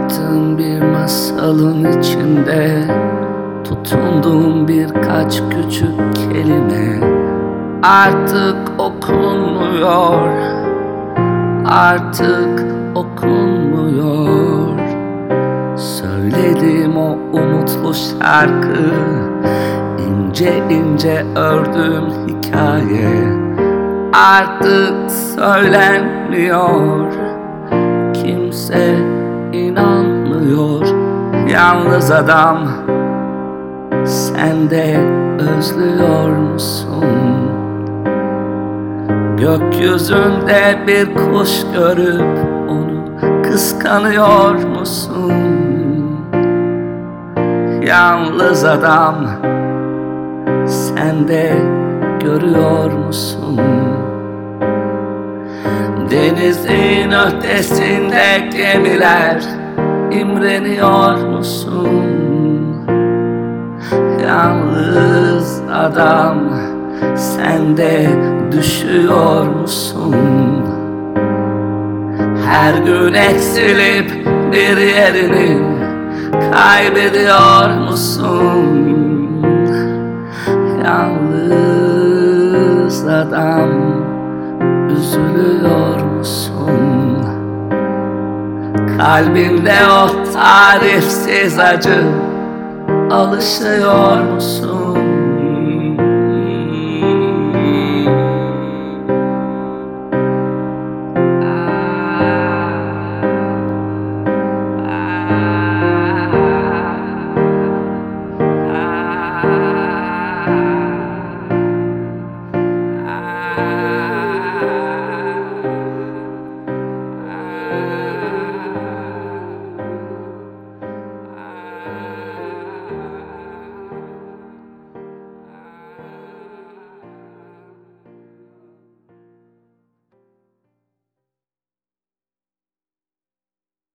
Anlattığım bir masalın içinde tutunduğum birkaç küçük kelime artık okunmuyor, artık okunmuyor. Söylediğim o umutlu şarkı, ince ince ördüğüm hikaye artık söylenmiyor. Kimse inanmıyor. Yalnız adam, sen de özlüyor musun? Gökyüzünde bir kuş görüp onu kıskanıyor musun? Yalnız adam, sen de görüyor musun? Denizin ötesinde gemiler, imreniyor musun? Yalnız adam, sen de düşüyor musun? Her gün eksilip bir yerini kaybediyor musun? Yalnız adam, üzülüyor musun? Kalbinde o tarifsiz acı, alışıyor musun?